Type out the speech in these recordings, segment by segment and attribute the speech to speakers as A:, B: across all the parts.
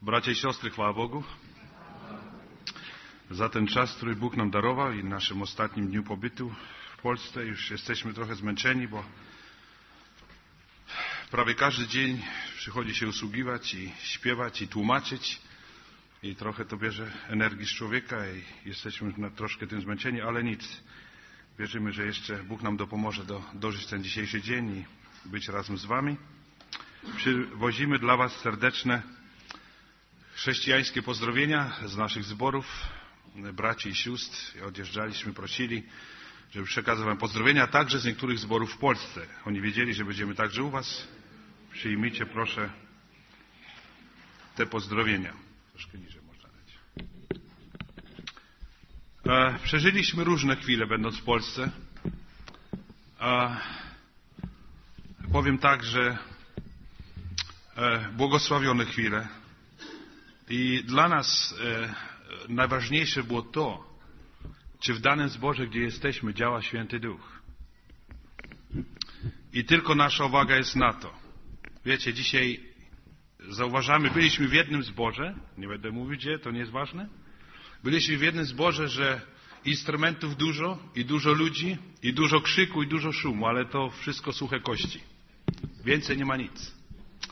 A: Bracia i siostry, chwała Bogu za ten czas, który Bóg nam darował i naszym ostatnim dniu pobytu w Polsce. Już jesteśmy trochę zmęczeni, bo prawie każdy dzień przychodzi się usługiwać i śpiewać i tłumaczyć i trochę to bierze energii z człowieka i jesteśmy troszkę tym zmęczeni, ale nic. Wierzymy, że jeszcze Bóg nam dopomoże dożyć ten dzisiejszy dzień i być razem z wami. Przywozimy dla was serdeczne chrześcijańskie pozdrowienia z naszych zborów, braci i sióstr. Odjeżdżaliśmy, prosili, żeby przekazać wam pozdrowienia także z niektórych zborów w Polsce. Oni wiedzieli, że będziemy także u was. Przyjmijcie proszę te pozdrowienia. Troszkę niżej można dać. Przeżyliśmy różne chwile, będąc w Polsce. Powiem tak, że błogosławione chwile. I dla nas najważniejsze było to, czy w danym zborze, gdzie jesteśmy, działa Święty Duch. I tylko nasza uwaga jest na to. Wiecie, dzisiaj zauważamy, byliśmy w jednym zborze, nie będę mówił gdzie, to nie jest ważne. Byliśmy w jednym zborze, że instrumentów dużo i dużo ludzi i dużo krzyku i dużo szumu, ale to wszystko suche kości. Więcej nie ma nic.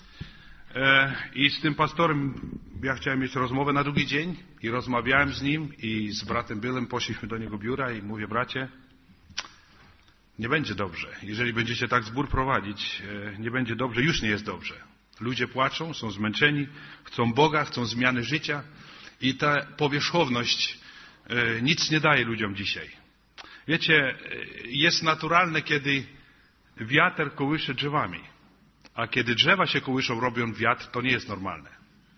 A: I z tym pastorem ja chciałem mieć rozmowę na drugi dzień i rozmawiałem z nim i z bratem Billem poszliśmy do niego biura i mówię, bracie, nie będzie dobrze. Jeżeli będziecie tak zbór prowadzić, nie będzie dobrze, już nie jest dobrze. Ludzie płaczą, są zmęczeni, chcą Boga, chcą zmiany życia i ta powierzchowność nic nie daje ludziom dzisiaj. Wiecie, jest naturalne, kiedy wiatr kołysze drzewami. A kiedy drzewa się kołyszą, robią wiatr, to nie jest normalne.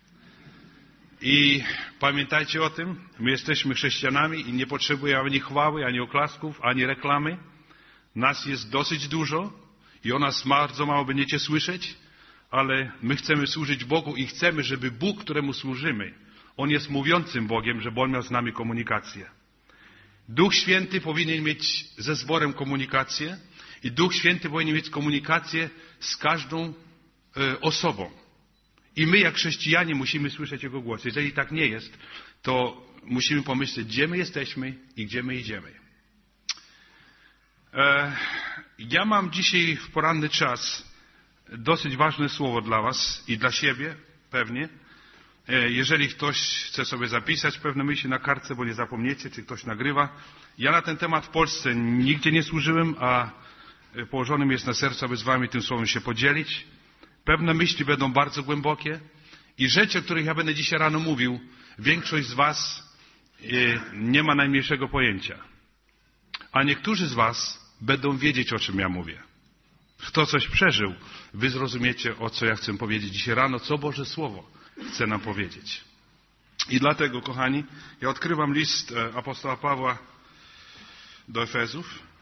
A: I pamiętajcie o tym, my jesteśmy chrześcijanami i nie potrzebujemy ani chwały, ani oklasków, ani reklamy. Nas jest dosyć dużo i o nas bardzo mało będziecie słyszeć, ale my chcemy służyć Bogu i chcemy, żeby Bóg, któremu służymy, On jest mówiącym Bogiem, żeby On miał z nami komunikację. Duch Święty powinien mieć ze zborem komunikację i Duch Święty powinien mieć komunikację z każdą osobą. I my, jak chrześcijanie, musimy słyszeć Jego głos. Jeżeli tak nie jest, to musimy pomyśleć, gdzie my jesteśmy i gdzie my idziemy. Ja mam dzisiaj w poranny czas dosyć ważne słowo dla was i dla siebie, pewnie. Jeżeli ktoś chce sobie zapisać pewne myśli na kartce, bo nie zapomniecie, czy ktoś nagrywa. Ja na ten temat w Polsce nigdzie nie służyłem, a położonym jest na sercu, aby z wami tym słowem się podzielić. Pewne myśli będą bardzo głębokie i rzeczy, o których ja będę dzisiaj rano mówił, większość z was nie ma najmniejszego pojęcia. A niektórzy z was będą wiedzieć, o czym ja mówię. Kto coś przeżył, wy zrozumiecie, o co ja chcę powiedzieć dzisiaj rano, co Boże Słowo chce nam powiedzieć. I dlatego, kochani, ja odkrywam list apostoła Pawła do Efezów.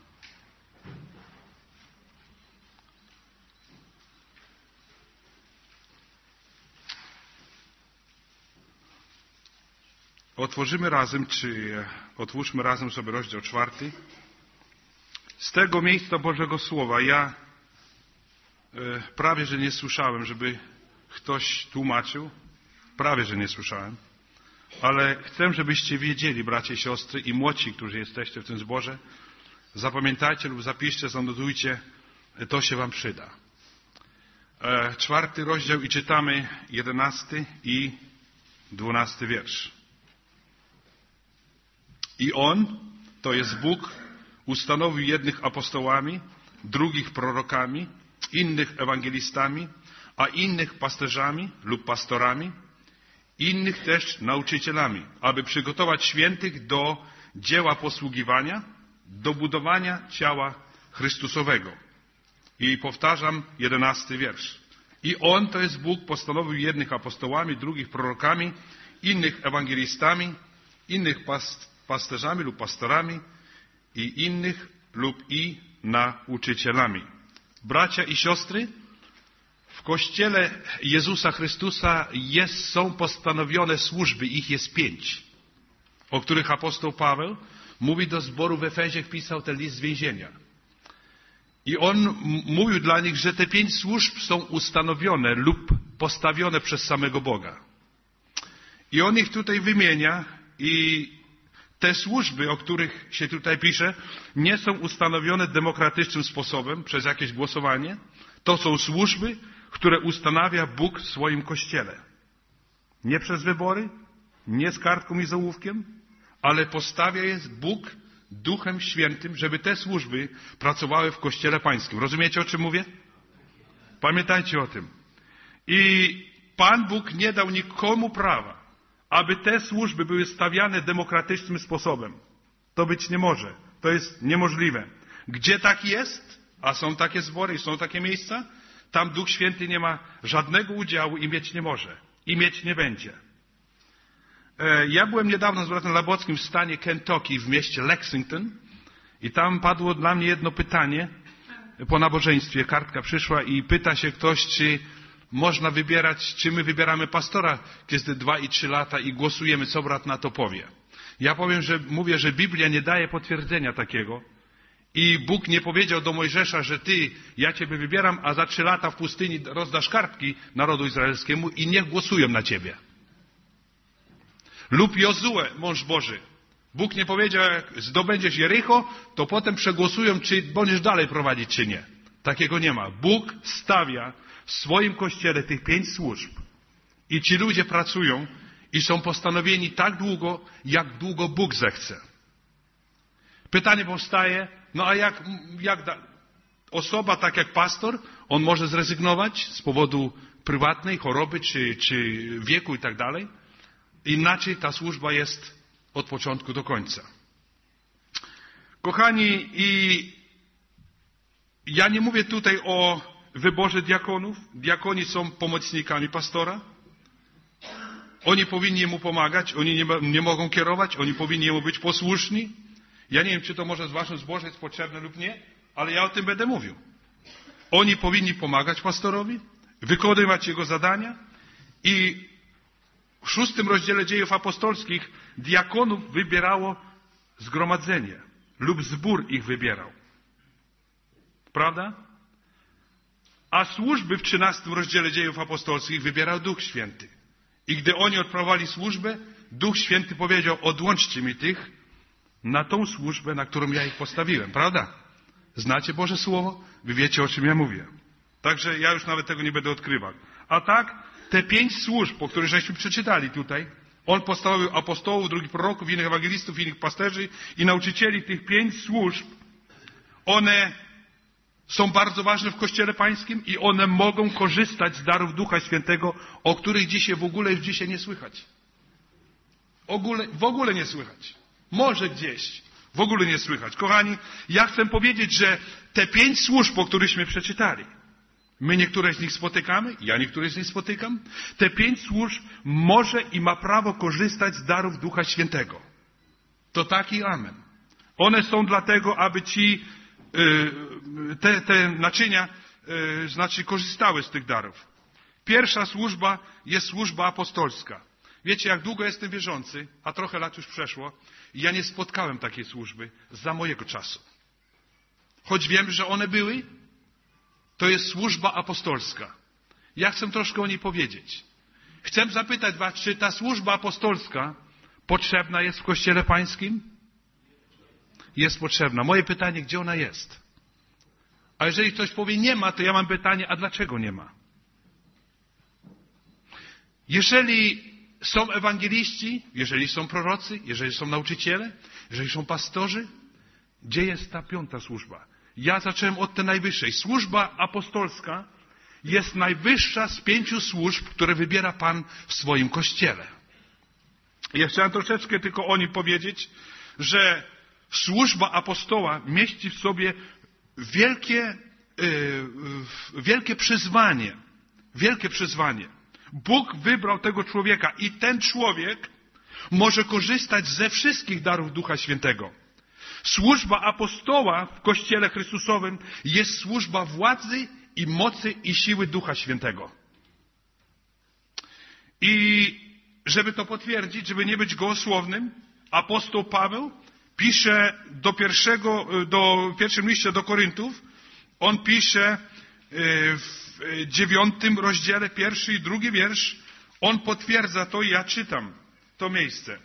A: Otwórzmy razem sobie rozdział 4. Z tego miejsca Bożego Słowa ja prawie, że nie słyszałem, żeby ktoś tłumaczył. Prawie, że nie słyszałem. Ale chcę, żebyście wiedzieli, bracia i siostry i młodsi, którzy jesteście w tym zborze, zapamiętajcie lub zapiszcie, zanotujcie, to się wam przyda. 4 rozdział i czytamy 11 i 12 wiersz. I On, to jest Bóg, ustanowił jednych apostołami, drugich prorokami, innych ewangelistami, a innych pasterzami lub pastorami, innych też nauczycielami, aby przygotować świętych do dzieła posługiwania, do budowania ciała Chrystusowego. I powtarzam 11 wiersz. I On, to jest Bóg, postanowił jednych apostołami, drugich prorokami, innych ewangelistami, innych pasterzami lub pastorami i innych lub i nauczycielami. Bracia i siostry, w Kościele Jezusa Chrystusa są postanowione służby, ich jest 5, o których apostoł Paweł mówi do zboru w Efezie, pisał ten list z więzienia. I on mówił dla nich, że te 5 służb są ustanowione lub postawione przez samego Boga. I on ich tutaj wymienia i te służby, o których się tutaj pisze, nie są ustanowione demokratycznym sposobem przez jakieś głosowanie. To są służby, które ustanawia Bóg w swoim Kościele. Nie przez wybory, nie z kartką i z ołówkiem, ale postawia je Bóg Duchem Świętym, żeby te służby pracowały w Kościele Pańskim. Rozumiecie, o czym mówię? Pamiętajcie o tym. I Pan Bóg nie dał nikomu prawa, aby te służby były stawiane demokratycznym sposobem. To być nie może. To jest niemożliwe. Gdzie tak jest, a są takie zbory i są takie miejsca, tam Duch Święty nie ma żadnego udziału i mieć nie może. I mieć nie będzie. Ja byłem niedawno z bratem Labockim w stanie Kentucky, w mieście Lexington i tam padło dla mnie jedno pytanie po nabożeństwie. Kartka przyszła i pyta się ktoś, czy można wybierać, czy my wybieramy pastora, kiedy 2 i 3 lata i głosujemy, co brat na to powie. Ja mówię, że Biblia nie daje potwierdzenia takiego i Bóg nie powiedział do Mojżesza, że ja ciebie wybieram, a za 3 lata w pustyni rozdasz kartki narodu izraelskiemu i niech głosują na ciebie. Lub Jozue, mąż Boży. Bóg nie powiedział, jak zdobędziesz Jericho, to potem przegłosują, czy będziesz dalej prowadzić, czy nie. Takiego nie ma. Bóg stawia w swoim Kościele tych 5 służb. I ci ludzie pracują i są postanowieni tak długo, jak długo Bóg zechce. Pytanie powstaje, no a jak osoba, tak jak pastor, on może zrezygnować z powodu prywatnej choroby, czy wieku i tak dalej. Inaczej ta służba jest od początku do końca. Kochani, i ja nie mówię tutaj o wyborze diakonów. Diakoni są pomocnikami pastora. Oni powinni mu pomagać, oni nie mogą kierować, oni powinni mu być posłuszni. Ja nie wiem, czy to może z waszym zborze jest potrzebne lub nie, ale ja o tym będę mówił. Oni powinni pomagać pastorowi, wykonywać jego zadania i w 6 rozdziale Dziejów Apostolskich diakonów wybierało zgromadzenie lub zbór ich wybierał. Prawda? A służby w 13 rozdziale Dziejów Apostolskich wybierał Duch Święty. I gdy oni odprowadzali służbę, Duch Święty powiedział, odłączcie mi tych na tą służbę, na którą ja ich postawiłem. Prawda? Znacie Boże Słowo? Wy wiecie, o czym ja mówię. Także ja już nawet tego nie będę odkrywał. A tak, te 5 służb, o których żeśmy przeczytali tutaj, on postawił apostołów, drugich proroków, innych ewangelistów, innych pasterzy i nauczycieli. Tych 5 służb, one są bardzo ważne w Kościele Pańskim i one mogą korzystać z darów Ducha Świętego, o których dzisiaj w ogóle już dzisiaj nie słychać. W ogóle nie słychać. Może gdzieś. W ogóle nie słychać. Kochani, ja chcę powiedzieć, że te 5 służb, o którychśmy przeczytali, my niektóre z nich spotykamy, ja niektóre z nich spotykam, te 5 służb może i ma prawo korzystać z darów Ducha Świętego. To tak i amen. One są dlatego, aby te naczynia korzystały z tych darów. Pierwsza służba jest służba apostolska. Wiecie, jak długo jestem wierzący, a trochę lat już przeszło, i ja nie spotkałem takiej służby za mojego czasu. Choć wiem, że one były, to jest służba apostolska. Ja chcę troszkę o niej powiedzieć. Chcę zapytać was, czy ta służba apostolska potrzebna jest w Kościele Pańskim? Jest potrzebna. Moje pytanie, gdzie ona jest? A jeżeli ktoś powie nie ma, to ja mam pytanie, a dlaczego nie ma? Jeżeli są ewangeliści, jeżeli są prorocy, jeżeli są nauczyciele, jeżeli są pastorzy, gdzie jest ta 5. służba? Ja zacząłem od tej najwyższej. Służba apostolska jest najwyższa z 5 służb, które wybiera Pan w swoim Kościele. Ja chciałem troszeczkę tylko o nim powiedzieć, że służba apostoła mieści w sobie wielkie przyzwanie. Wielkie przyzwanie. Bóg wybrał tego człowieka i ten człowiek może korzystać ze wszystkich darów Ducha Świętego. Służba apostoła w Kościele Chrystusowym jest służba władzy i mocy i siły Ducha Świętego. I żeby to potwierdzić, żeby nie być gołosłownym, apostoł Paweł pisze w pierwszym liście do Koryntów, on pisze w 9 rozdziale, 1. i 2. wiersz, on potwierdza to i ja czytam. to miejsce.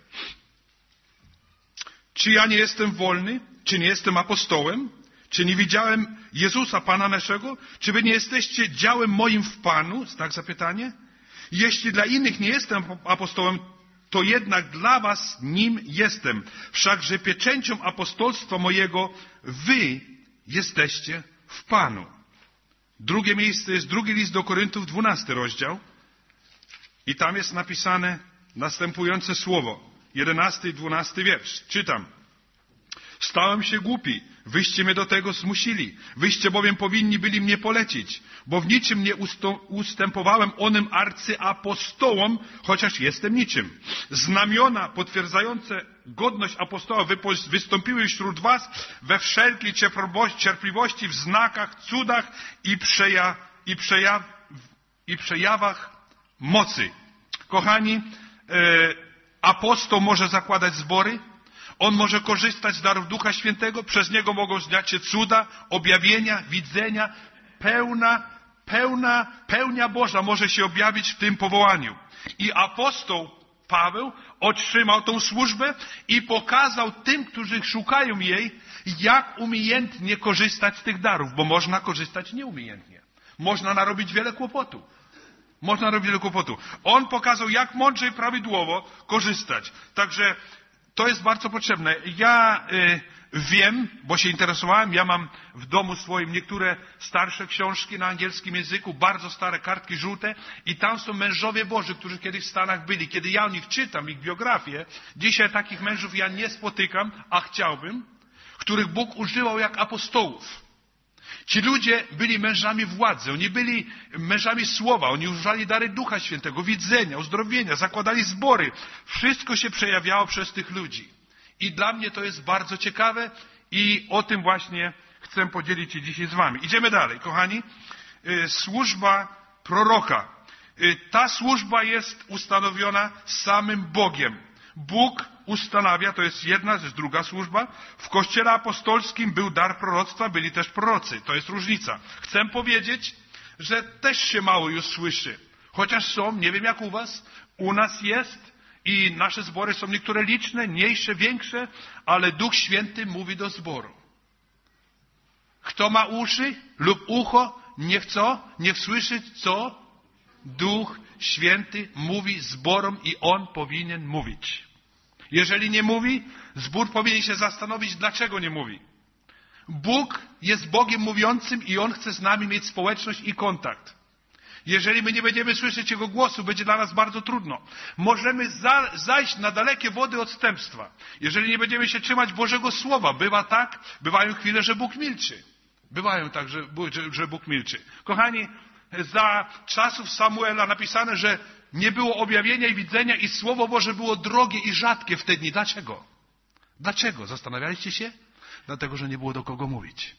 A: Czy ja nie jestem wolny? Czy nie jestem apostołem? Czy nie widziałem Jezusa, Pana naszego? Czy wy nie jesteście działem moim w Panu? Znak zapytania. Jeśli dla innych nie jestem apostołem, to jednak dla was nim jestem. Wszakże pieczęcią apostolstwa mojego wy jesteście w Panu. Drugie miejsce jest drugi list do Koryntów, 12 rozdział. I tam jest napisane następujące słowo. 11 i 12 wiersz. Czytam. Stałem się głupi, wyście mnie do tego zmusili. Wyście bowiem powinni byli mnie polecić, bo w niczym nie ustępowałem onym arcyapostołom, chociaż jestem niczym. Znamiona potwierdzające godność apostoła wystąpiły wśród was we wszelkiej cierpliwości, w znakach, cudach i przejawach mocy. Kochani, apostoł może zakładać zbory, on może korzystać z darów Ducha Świętego, przez niego mogą dziać się cuda, objawienia, widzenia. Pełnia Boża może się objawić w tym powołaniu. I apostoł Paweł otrzymał tą służbę i pokazał tym, którzy szukają jej, jak umiejętnie korzystać z tych darów, bo można korzystać nieumiejętnie. Można narobić wiele kłopotu. On pokazał, jak mądrze i prawidłowo korzystać. Także to jest bardzo potrzebne. Ja wiem, bo się interesowałem, ja mam w domu swoim niektóre starsze książki na angielskim języku, bardzo stare kartki żółte i tam są mężowie Boży, którzy kiedyś w Stanach byli. Kiedy ja o nich czytam, ich biografię, dzisiaj takich mężów ja nie spotykam, a chciałbym, których Bóg używał jak apostołów. Ci ludzie byli mężami władzy, oni byli mężami słowa, oni używali dary Ducha Świętego, widzenia, uzdrowienia, zakładali zbory. Wszystko się przejawiało przez tych ludzi. I dla mnie to jest bardzo ciekawe i o tym właśnie chcę podzielić się dzisiaj z wami. Idziemy dalej, kochani. Służba proroka. Ta służba jest ustanowiona samym Bogiem. Bóg ustanawia, to jest jedna, to jest druga służba. W Kościele apostolskim był dar proroctwa, byli też prorocy. To jest różnica. Chcę powiedzieć, że też się mało już słyszy. Chociaż są, nie wiem jak u was, u nas jest i nasze zbory są niektóre liczne, mniejsze, większe, ale Duch Święty mówi do zboru. Kto ma uszy lub ucho, niech co? Niech słyszy, co Duch Święty mówi zborom i on powinien mówić. Jeżeli nie mówi, zbór powinien się zastanowić, dlaczego nie mówi. Bóg jest Bogiem mówiącym i On chce z nami mieć społeczność i kontakt. Jeżeli my nie będziemy słyszeć Jego głosu, będzie dla nas bardzo trudno. Możemy zajść na dalekie wody odstępstwa. Jeżeli nie będziemy się trzymać Bożego Słowa, bywają chwile, że Bóg milczy. Bywają tak, że Bóg milczy. Kochani, za czasów Samuela napisane, że nie było objawienia i widzenia i Słowo Boże było drogie i rzadkie w te dni. Dlaczego? Dlaczego? Zastanawialiście się? Dlatego, że nie było do kogo mówić.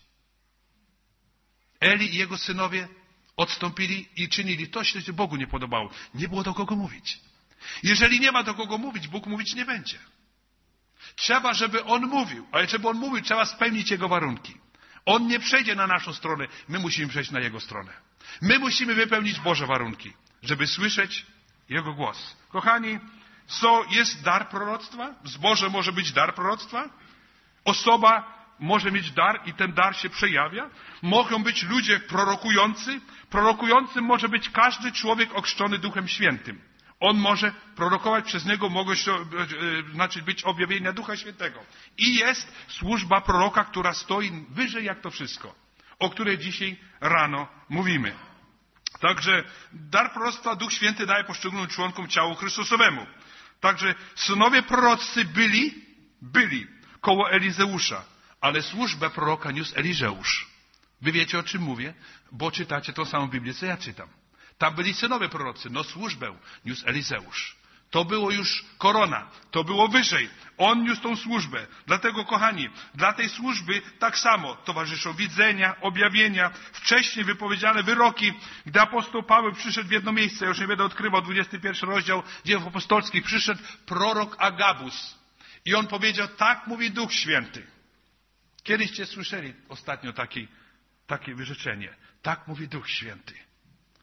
A: Eli i jego synowie odstąpili i czynili to, co się Bogu nie podobało. Nie było do kogo mówić. Jeżeli nie ma do kogo mówić, Bóg mówić nie będzie. Trzeba, żeby On mówił. Ale żeby On mówił, trzeba spełnić Jego warunki. On nie przejdzie na naszą stronę. My musimy przejść na Jego stronę. My musimy wypełnić Boże warunki, żeby słyszeć Jego głos. Kochani, jest dar proroctwa? W zborze może być dar proroctwa? Osoba może mieć dar i ten dar się przejawia? Mogą być ludzie prorokujący? Prorokującym może być każdy człowiek ochrzczony Duchem Świętym. On może prorokować, przez niego mogą być objawienia Ducha Świętego. I jest służba proroka, która stoi wyżej jak to wszystko, o której dzisiaj rano mówimy. Także dar proroctwa Duch Święty daje poszczególnym członkom ciału Chrystusowemu. Także synowie proroccy byli koło Elizeusza, ale służbę proroka niósł Eliżeusz. Wy wiecie, o czym mówię, bo czytacie tą samą Biblię, co ja czytam. Tam byli synowie prorocy, no służbę niósł Elizeusz. To było już korona, to było wyżej. On niósł tą służbę. Dlatego, kochani, dla tej służby tak samo towarzyszą widzenia, objawienia, wcześniej wypowiedziane wyroki. Gdy apostoł Paweł przyszedł w jedno miejsce, ja już nie będę odkrywał, 21 rozdział Dziejów Apostolskich, przyszedł prorok Agabus. I on powiedział, tak mówi Duch Święty. Kiedyście słyszeli ostatnio takie wyrzeczenie. Tak mówi Duch Święty.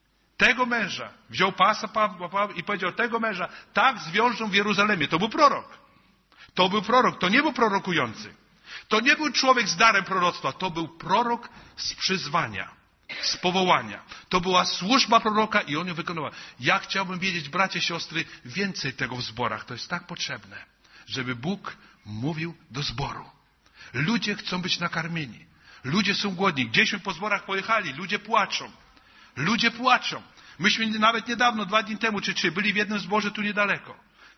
A: tego męża, wziął pasa Pawła i powiedział, tego męża tak zwiążą w Jeruzalemie. To był prorok. To był prorok, to nie był prorokujący. To nie był człowiek z darem proroctwa, to był prorok z przyzwania, z powołania. To była służba proroka i on ją wykonywał. Ja chciałbym wiedzieć, bracia, siostry, więcej tego w zborach. To jest tak potrzebne, żeby Bóg mówił do zboru. Ludzie chcą być nakarmieni. Ludzie są głodni. Gdzieśmy po zborach pojechali, ludzie płaczą. Ludzie płaczą. Myśmy nawet niedawno, 2 dni temu czy 3, byli w jednym zborze tu niedaleko.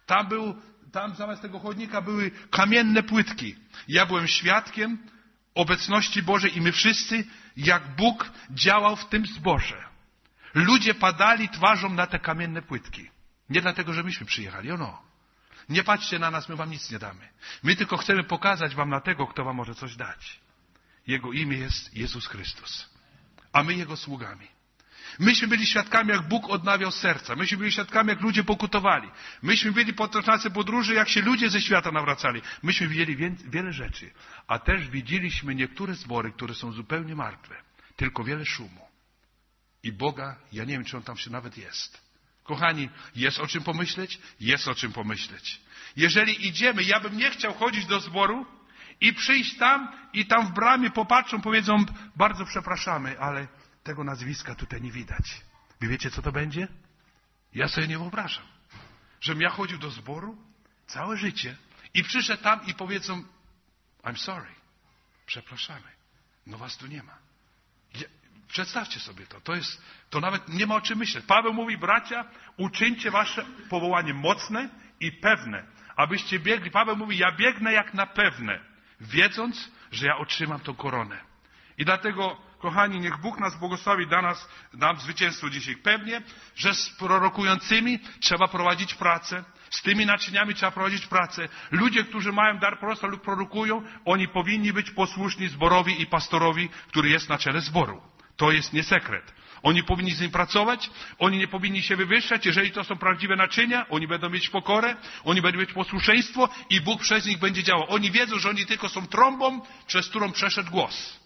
A: Tam zamiast tego chodnika były kamienne płytki. Ja byłem świadkiem obecności Bożej i my wszyscy, jak Bóg działał w tym zborze. Ludzie padali twarzą na te kamienne płytki. Nie dlatego, że myśmy przyjechali. Nie patrzcie na nas, my wam nic nie damy. My tylko chcemy pokazać wam na tego, kto wam może coś dać. Jego imię jest Jezus Chrystus. A my Jego sługami. Myśmy byli świadkami, jak Bóg odnawiał serca. Myśmy byli świadkami, jak ludzie pokutowali. Myśmy byli podczas podróży, jak się ludzie ze świata nawracali. Myśmy widzieli wiele rzeczy. A też widzieliśmy niektóre zbory, które są zupełnie martwe. Tylko wiele szumu. I Boga, ja nie wiem, czy On tam się nawet jest. Kochani, jest o czym pomyśleć? Jest o czym pomyśleć. Jeżeli idziemy, ja bym nie chciał chodzić do zboru i przyjść tam i tam w bramie popatrzą, powiedzą, bardzo przepraszamy, ale tego nazwiska tutaj nie widać. Wy wiecie, co to będzie? Ja sobie nie wyobrażam. Żebym ja chodził do zboru całe życie i przyszedł tam i powiedzą, I'm sorry, przepraszamy, no was tu nie ma. Przedstawcie sobie to. To nawet nie ma o czym myśleć. Paweł mówi, bracia, uczyńcie wasze powołanie mocne i pewne, abyście biegli. Paweł mówi, ja biegnę jak na pewne, wiedząc, że ja otrzymam tą koronę. I dlatego, kochani, niech Bóg nas błogosławi, nam zwycięstwo dzisiaj. Pewnie, że z prorokującymi trzeba prowadzić pracę, z tymi naczyniami trzeba prowadzić pracę. Ludzie, którzy mają dar proroctwa lub prorokują, oni powinni być posłuszni zborowi i pastorowi, który jest na czele zboru. To jest nie sekret. Oni powinni z nim pracować, oni nie powinni się wywyższać. Jeżeli to są prawdziwe naczynia, oni będą mieć pokorę, oni będą mieć posłuszeństwo i Bóg przez nich będzie działał. Oni wiedzą, że oni tylko są trąbą, przez którą przeszedł głos.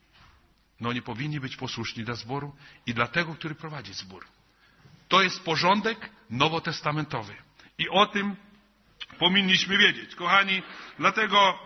A: No oni powinni być posłuszni dla zboru i dla tego, który prowadzi zbór. To jest porządek nowotestamentowy. I o tym powinniśmy wiedzieć. Kochani, dlatego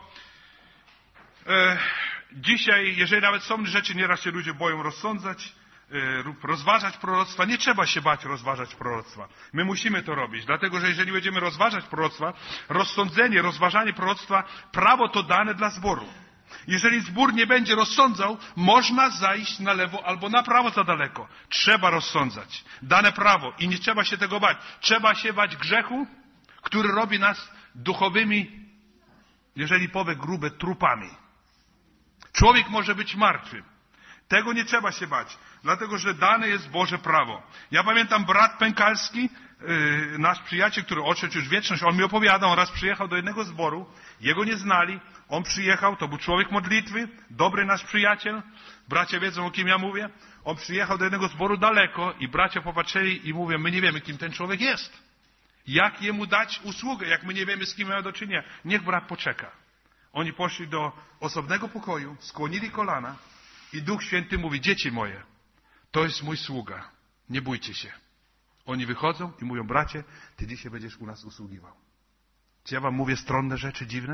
A: dzisiaj, jeżeli nawet są rzeczy, nieraz się ludzie boją rozsądzać lub rozważać proroctwa, nie trzeba się bać rozważać proroctwa. My musimy to robić, dlatego że jeżeli będziemy rozważać proroctwa, rozsądzenie, rozważanie proroctwa, prawo to dane dla zboru. Jeżeli zbór nie będzie rozsądzał, można zajść na lewo albo na prawo za daleko. Trzeba rozsądzać. Dane prawo i nie trzeba się tego bać. Trzeba się bać grzechu, który robi nas duchowymi, jeżeli powiem grube, trupami. Człowiek może być martwy. Tego nie trzeba się bać, dlatego że dane jest Boże prawo. Ja pamiętam brat Pękalski, nasz przyjaciel, który odszedł już w wieczność, on mi opowiadał, on raz przyjechał do jednego zboru, jego nie znali, on przyjechał, to był człowiek modlitwy, dobry nasz przyjaciel, bracia wiedzą, o kim ja mówię, on przyjechał do jednego zboru daleko i bracia popatrzyli i mówią, my nie wiemy, kim ten człowiek jest. Jak jemu dać usługę, jak my nie wiemy, z kim mamy do czynienia. Niech brat poczeka. Oni poszli do osobnego pokoju, skłonili kolana i Duch Święty mówi, dzieci moje, to jest mój sługa, nie bójcie się. Oni wychodzą i mówią, bracie, ty dzisiaj będziesz u nas usługiwał. Czy ja wam mówię stronne rzeczy dziwne?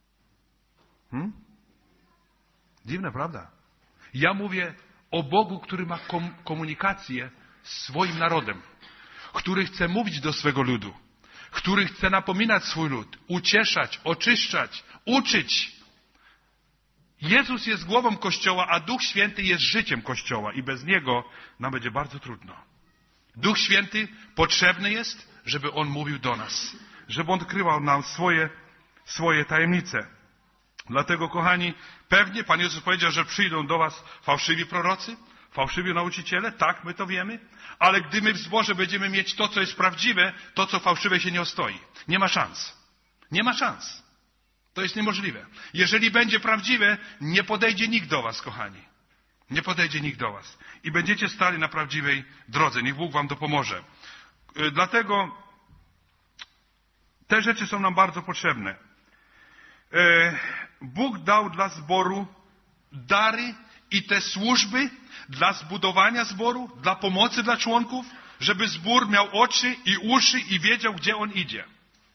A: Dziwne, prawda? Ja mówię o Bogu, który ma komunikację z swoim narodem, który chce mówić do swego ludu, który chce napominać swój lud, ucieszać, oczyszczać, uczyć. Jezus jest głową Kościoła, a Duch Święty jest życiem Kościoła i bez Niego nam będzie bardzo trudno. Duch Święty potrzebny jest, żeby On mówił do nas, żeby On odkrywał nam swoje tajemnice. Dlatego, kochani, pewnie Pan Jezus powiedział, że przyjdą do was fałszywi prorocy, fałszywi nauczyciele, tak, my to wiemy, ale gdy my w zborze będziemy mieć to, co jest prawdziwe, to, co fałszywe się nie ostoi. Nie ma szans. Nie ma szans. To jest niemożliwe. Jeżeli będzie prawdziwe, nie podejdzie nikt do was, kochani. Nie podejdzie nikt do was. I będziecie stali na prawdziwej drodze. Niech Bóg wam dopomoże. Dlatego te rzeczy są nam bardzo potrzebne. Bóg dał dla zboru dary i te służby dla zbudowania zboru, dla pomocy dla członków, żeby zbór miał oczy i uszy i wiedział, gdzie on idzie.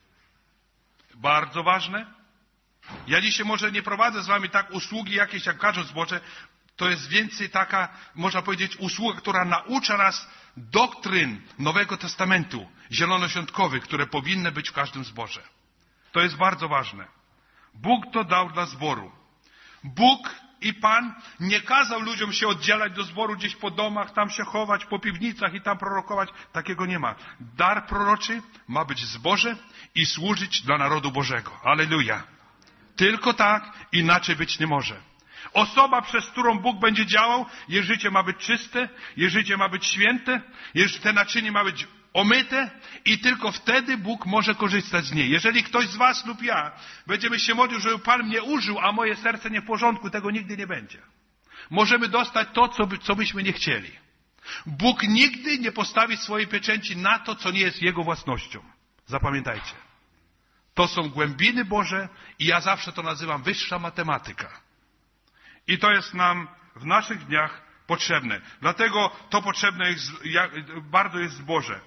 A: Bardzo ważne. Ja dzisiaj może nie prowadzę z wami tak usługi jakieś, jak każą zbocze. To jest więcej taka, można powiedzieć, usługa, która naucza nas doktryn Nowego Testamentu, zielonoświątkowych, które powinny być w każdym zborze. To jest bardzo ważne. Bóg to dał dla zboru. Bóg i Pan nie kazał ludziom się oddzielać do zboru gdzieś po domach, tam się chować, po piwnicach i tam prorokować. Takiego nie ma. Dar proroczy ma być w zborze i służyć dla narodu Bożego. Alleluja. Tylko tak, inaczej być nie może. Osoba, przez którą Bóg będzie działał, jej życie ma być czyste, jej życie ma być święte, jej te naczynie ma być omyte i tylko wtedy Bóg może korzystać z niej. Jeżeli ktoś z was lub ja będziemy się modlić, żeby Pan mnie użył, a moje serce nie w porządku, tego nigdy nie będzie. Możemy dostać to, co byśmy nie chcieli. Bóg nigdy nie postawi swojej pieczęci na to, co nie jest Jego własnością. Zapamiętajcie. To są głębiny Boże i ja zawsze to nazywam wyższa matematyka. I to jest nam w naszych dniach potrzebne. Dlatego to potrzebne jest, bardzo jest zboże.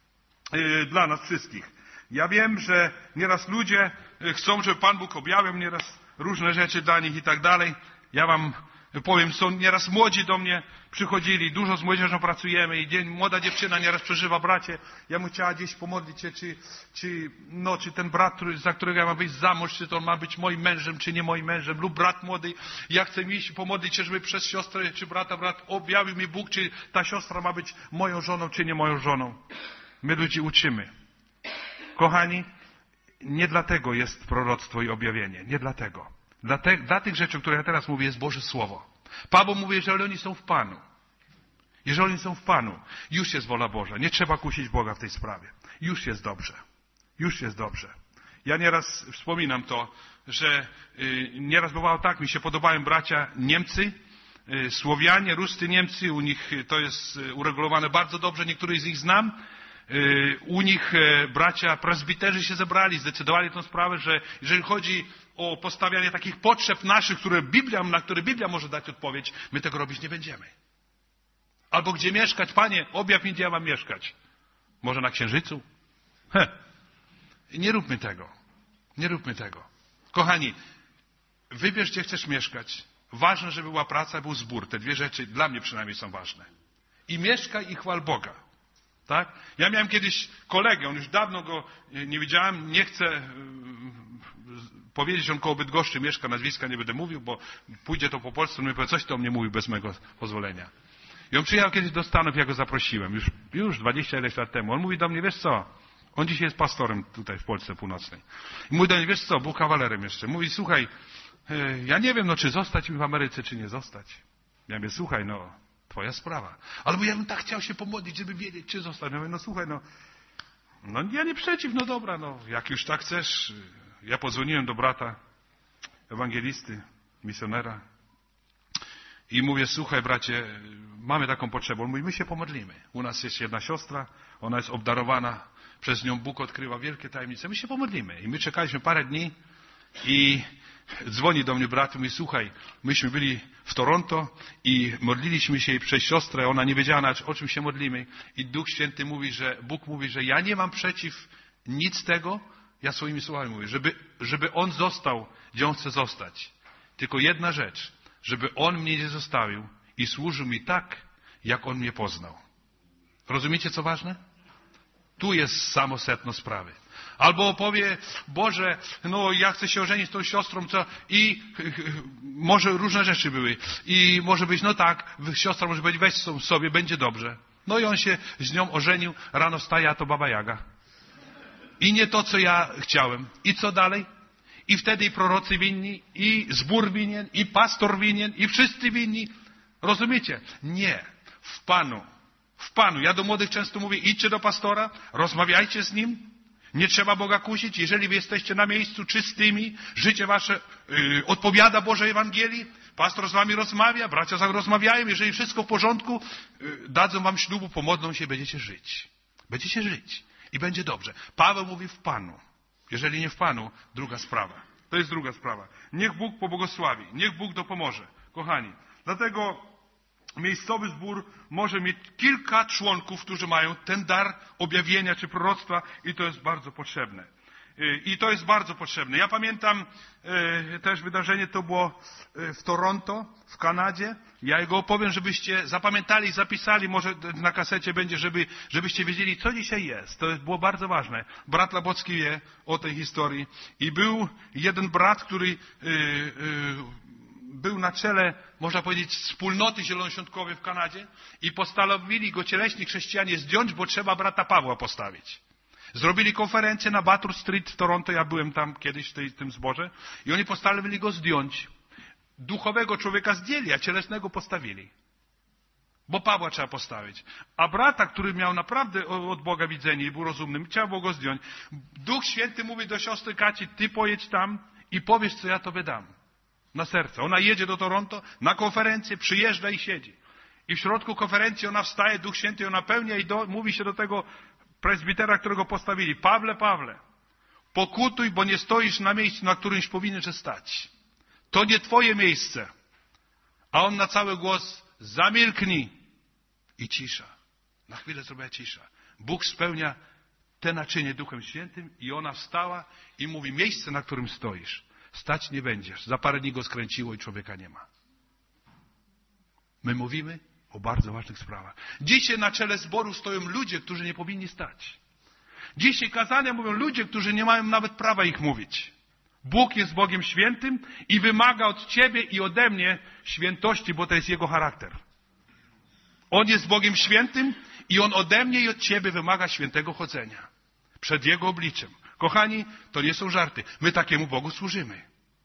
A: Dla nas wszystkich. Ja wiem, że nieraz ludzie chcą, żeby Pan Bóg objawiał nieraz różne rzeczy dla nich i tak dalej. Ja wam powiem, są nieraz młodzi do mnie przychodzili, dużo z młodzieżą pracujemy i młoda dziewczyna nieraz przeżywa, bracie, ja bym chciała gdzieś pomodlić się, czy ten brat, za którego ja mam wyjść za mąż, czy to on ma być moim mężem, czy nie moim mężem, lub brat młody, ja chcę iść pomodlić się, żeby przez siostrę, czy brat objawił mi Bóg, czy ta siostra ma być moją żoną, czy nie moją żoną. My ludzi uczymy. Kochani, nie dlatego jest proroctwo i objawienie. Nie dlatego. Dla tych rzeczy, które ja teraz mówię, jest Boże Słowo. Paweł mówi, jeżeli oni są w Panu. Jeżeli oni są w Panu, już jest wola Boża. Nie trzeba kusić Boga w tej sprawie. Już jest dobrze. Już jest dobrze. Ja nieraz wspominam to, że nieraz bywało tak, mi się podobają bracia Niemcy, Słowianie, Ruscy Niemcy, u nich to jest uregulowane bardzo dobrze, niektórych z nich znam. U nich bracia prezbiterzy się zebrali, zdecydowali tę sprawę, że jeżeli chodzi o postawianie takich potrzeb naszych, na które Biblia może dać odpowiedź, my tego robić nie będziemy. Albo gdzie mieszkać, Panie, objaw mi, gdzie ja mam mieszkać. Może na Księżycu? Nie róbmy tego. Nie róbmy tego. Kochani, wybierz, gdzie chcesz mieszkać. Ważne, żeby była praca, był zbór. Te dwie rzeczy dla mnie przynajmniej są ważne. I mieszkaj i chwal Boga. Tak? Ja miałem kiedyś kolegę, on już dawno go nie widziałem, nie chcę powiedzieć, on koło Bydgoszczy mieszka, nazwiska nie będę mówił, bo pójdzie to po polsku, on mi powie, coś to o mnie mówił bez mego pozwolenia. I on przyjechał kiedyś do Stanów, ja go zaprosiłem, już 20 ileś lat temu. On mówi do mnie, wiesz co, on dzisiaj jest pastorem tutaj w Polsce Północnej. I mówi do mnie, wiesz co, był kawalerem jeszcze. Mówi, słuchaj, ja nie wiem, czy zostać mi w Ameryce, czy nie zostać. Ja mówię, słuchaj, twoja sprawa. Ale ja bym tak chciał się pomodlić, żeby wiedzieć, czy zostać. Ja mówię, słuchaj, ja nie przeciw, dobra, jak już tak chcesz. Ja podzwoniłem do brata ewangelisty, misjonera i mówię, słuchaj bracie, mamy taką potrzebę. On mówi, my się pomodlimy. U nas jest jedna siostra, ona jest obdarowana, przez nią Bóg odkrywa wielkie tajemnice. My się pomodlimy. I my czekaliśmy parę dni i dzwoni do mnie brat i mówi, słuchaj, myśmy byli w Toronto i modliliśmy się przez siostrę, ona nie wiedziała nawet, o czym się modlimy. I Duch Święty mówi, Bóg mówi, że ja nie mam przeciw nic tego, ja swoimi słowami mówię, żeby on został, gdzie on chce zostać. Tylko jedna rzecz, żeby on mnie nie zostawił i służył mi tak, jak on mnie poznał. Rozumiecie, co ważne? Tu jest samo sedno sprawy. Albo powie, Boże, ja chcę się ożenić z tą siostrą, i może różne rzeczy były. I może być, siostra może być, weź sobie, będzie dobrze. I on się z nią ożenił, rano wstaje, a to Baba Jaga. I nie to, co ja chciałem. I co dalej? I wtedy i prorocy winni, i zbór winien, i pastor winien, i wszyscy winni. Rozumiecie? Nie. W Panu. W Panu. Ja do młodych często mówię, idźcie do pastora, rozmawiajcie z nim. Nie trzeba Boga kusić. Jeżeli wy jesteście na miejscu czystymi, życie wasze odpowiada Bożej Ewangelii, pastor z wami rozmawia, bracia z wami rozmawiają, jeżeli wszystko w porządku, dadzą wam ślubu, pomodlą się, będziecie żyć. Będziecie żyć. I będzie dobrze. Paweł mówi w Panu. Jeżeli nie w Panu, druga sprawa. To jest druga sprawa. Niech Bóg pobłogosławi. Niech Bóg dopomoże. Kochani, Dlatego miejscowy zbór może mieć kilka członków, którzy mają ten dar objawienia czy proroctwa i to jest bardzo potrzebne. Ja pamiętam też wydarzenie, to było w Toronto, w Kanadzie. Ja jego opowiem, żebyście zapamiętali, zapisali, może na kasecie będzie, żebyście wiedzieli, co dzisiaj jest. To było bardzo ważne. Brat Labocki wie o tej historii. I był jeden brat, który był na czele, można powiedzieć, wspólnoty zielonoświątkowej w Kanadzie i postanowili go cieleśni chrześcijanie zdjąć, bo trzeba brata Pawła postawić. Zrobili konferencję na Batur Street w Toronto, ja byłem tam kiedyś w tym zborze i oni postanowili go zdjąć. Duchowego człowieka zdjęli, a cielesnego postawili. Bo Pawła trzeba postawić. A brata, który miał naprawdę od Boga widzenie i był rozumnym, trzeba było go zdjąć. Duch Święty mówi do siostry Kaci, ty pojedź tam i powiesz, co ja tobie dam. Na serce. Ona jedzie do Toronto na konferencję, przyjeżdża i siedzi. I w środku konferencji ona wstaje, Duch Święty ją napełnia i mówi się do tego prezbitera, którego postawili. Pawle, pokutuj, bo nie stoisz na miejscu, na którymś powinieneś stać. To nie twoje miejsce. A on na cały głos, zamilknij. I cisza. Na chwilę zrobiła cisza. Bóg spełnia te naczynie Duchem Świętym i ona wstała i mówi, miejsce, na którym stoisz, stać nie będziesz. Za parę dni go skręciło i człowieka nie ma. My mówimy o bardzo ważnych sprawach. Dzisiaj na czele zboru stoją ludzie, którzy nie powinni stać. Dzisiaj kazania mówią ludzie, którzy nie mają nawet prawa ich mówić. Bóg jest Bogiem świętym i wymaga od ciebie i ode mnie świętości, bo to jest Jego charakter. On jest Bogiem świętym i On ode mnie i od ciebie wymaga świętego chodzenia. Przed Jego obliczem. Kochani, to nie są żarty. My takiemu Bogu służymy.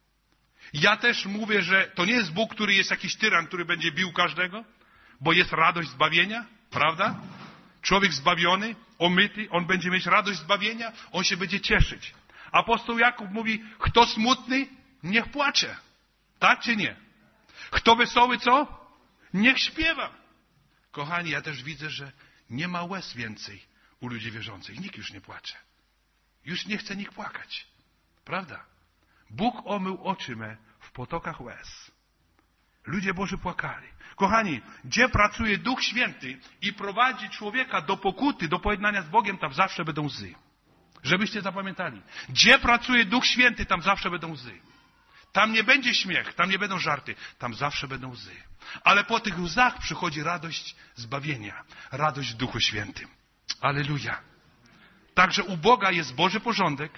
A: Ja też mówię, że to nie jest Bóg, który jest jakiś tyran, który będzie bił każdego, bo jest radość zbawienia, prawda? Człowiek zbawiony, omyty, on będzie mieć radość zbawienia, on się będzie cieszyć. Apostoł Jakub mówi, kto smutny, niech płacze. Tak czy nie? Kto wesoły, co? Niech śpiewa. Kochani, ja też widzę, że nie ma łez więcej u ludzi wierzących. Nikt już nie płacze. Już nie chce nikt płakać. Prawda? Bóg omył oczy me w potokach łez. Ludzie Boży płakali. Kochani, gdzie pracuje Duch Święty i prowadzi człowieka do pokuty, do pojednania z Bogiem, tam zawsze będą łzy. Żebyście zapamiętali. Gdzie pracuje Duch Święty, tam zawsze będą łzy. Tam nie będzie śmiech, tam nie będą żarty, tam zawsze będą łzy. Ale po tych łzach przychodzi radość zbawienia, radość w Duchu Świętym. Alleluja. Także u Boga jest Boży porządek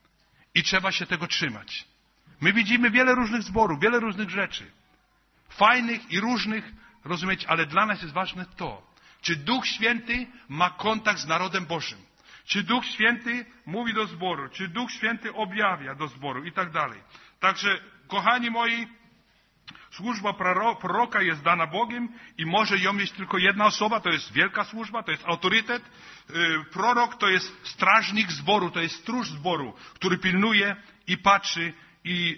A: i trzeba się tego trzymać. My widzimy wiele różnych zborów, wiele różnych rzeczy. Fajnych i różnych, rozumiecie, ale dla nas jest ważne to, czy Duch Święty ma kontakt z narodem Bożym. Czy Duch Święty mówi do zboru, czy Duch Święty objawia do zboru i tak dalej. Także, kochani moi, służba proroka jest dana Bogiem i może ją mieć tylko jedna osoba, to jest wielka służba, to jest autorytet. Prorok to jest strażnik zboru, to jest stróż zboru, który pilnuje i patrzy i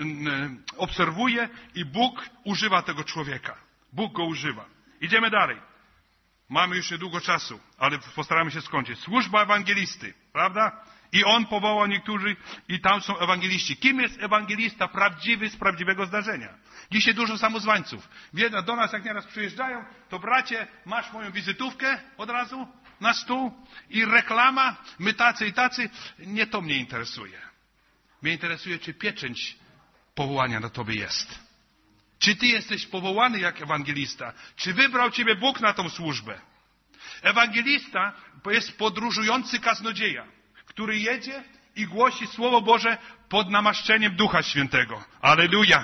A: obserwuje i Bóg używa tego człowieka. Bóg go używa. Idziemy dalej. Mamy już niedługo czasu, ale postaramy się skończyć. Służba ewangelisty, prawda? I on powołał niektórych i tam są ewangeliści. Kim jest ewangelista prawdziwy z prawdziwego zdarzenia? Dzisiaj dużo samozwańców. Do nas jak nieraz przyjeżdżają, to bracie, masz moją wizytówkę od razu na stół i reklama, my tacy i tacy. Nie to mnie interesuje. Mnie interesuje, czy pieczęć powołania na tobie jest. Czy ty jesteś powołany jak ewangelista? Czy wybrał ciebie Bóg na tą służbę? Ewangelista jest podróżujący kaznodzieja, który jedzie i głosi Słowo Boże pod namaszczeniem Ducha Świętego. Alleluja!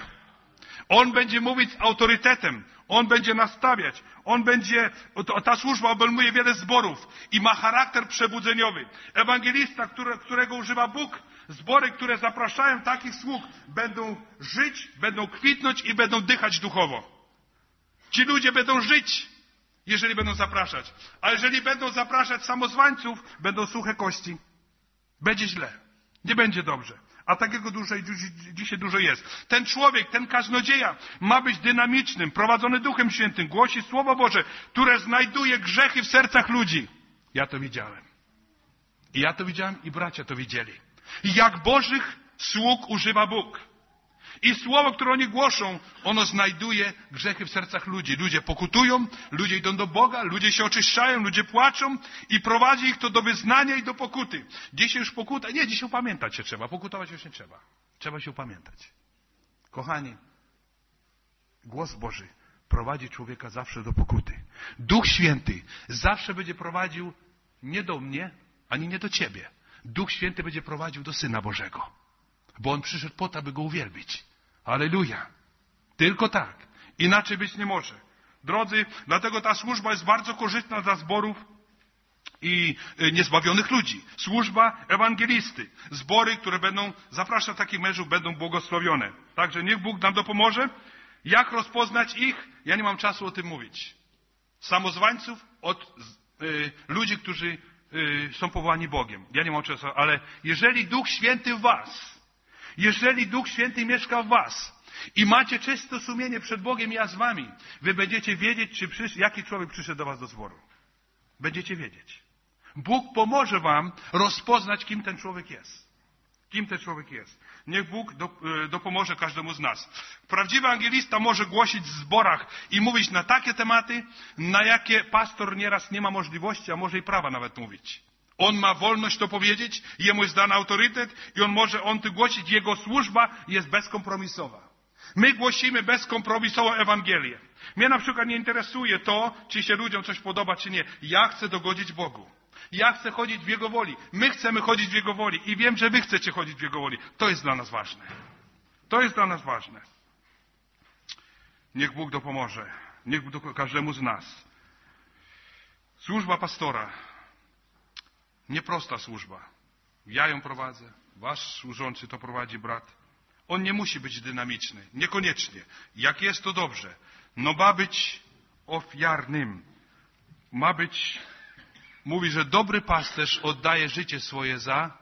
A: On będzie mówić z autorytetem. On będzie nastawiać. Ta służba obejmuje wiele zborów i ma charakter przebudzeniowy. Ewangelista, którego używa Bóg, zbory, które zapraszają takich sług, będą żyć, będą kwitnąć i będą dychać duchowo. Ci ludzie będą żyć, jeżeli będą zapraszać. A jeżeli będą zapraszać samozwańców, będą suche kości. Będzie źle. Nie będzie dobrze. A takiego dzisiaj dużo jest. Ten człowiek, ten kaznodzieja ma być dynamicznym, prowadzony Duchem Świętym, głosi Słowo Boże, które znajduje grzechy w sercach ludzi. Ja to widziałem. I bracia to widzieli. I jak Bożych sług używa Bóg. I słowo, które oni głoszą, ono znajduje grzechy w sercach ludzi. Ludzie pokutują, ludzie idą do Boga, ludzie się oczyszczają, ludzie płaczą i prowadzi ich to do wyznania i do pokuty. Dzisiaj już pokuta, nie, dzisiaj upamiętać się trzeba, pokutować już nie trzeba. Trzeba się upamiętać. Kochani, głos Boży prowadzi człowieka zawsze do pokuty. Duch Święty zawsze będzie prowadził nie do mnie, ani nie do ciebie. Duch Święty będzie prowadził do Syna Bożego. Bo On przyszedł po to, aby Go uwielbić. Alleluja. Tylko tak. Inaczej być nie może. Drodzy, dlatego ta służba jest bardzo korzystna dla zborów i niezbawionych ludzi. Służba ewangelisty. Zbory, które będą, zapraszam takich mężów, będą błogosławione. Także niech Bóg nam dopomoże. Jak rozpoznać ich? Ja nie mam czasu o tym mówić. Samozwańców od ludzi, którzy są powołani Bogiem. Ja nie mam czasu, ale jeżeli Duch Święty w was, jeżeli Duch Święty mieszka w was i macie czyste sumienie przed Bogiem i ja z wami, wy będziecie wiedzieć, jaki człowiek przyszedł do was do zboru. Będziecie wiedzieć. Bóg pomoże wam rozpoznać, kim ten człowiek jest. Kim ten człowiek jest. Niech Bóg dopomoże każdemu z nas. Prawdziwy ewangelista może głosić w zborach i mówić na takie tematy, na jakie pastor nieraz nie ma możliwości, a może i prawa nawet mówić. On ma wolność to powiedzieć, jemu jest dany autorytet i on to głosić. Jego służba jest bezkompromisowa. My głosimy bezkompromisową Ewangelię. Mnie na przykład nie interesuje to, czy się ludziom coś podoba, czy nie. Ja chcę dogodzić Bogu. Ja chcę chodzić w Jego woli. My chcemy chodzić w Jego woli. I wiem, że wy chcecie chodzić w Jego woli. To jest dla nas ważne. To jest dla nas ważne. Niech Bóg dopomoże. Niech Bóg każdemu z nas. Służba pastora. Nieprosta służba. Ja ją prowadzę. Wasz służący to prowadzi brat. On nie musi być dynamiczny. Niekoniecznie. Jak jest, to dobrze. No ma być ofiarnym. Ma być... Mówi, że dobry pasterz oddaje życie swoje za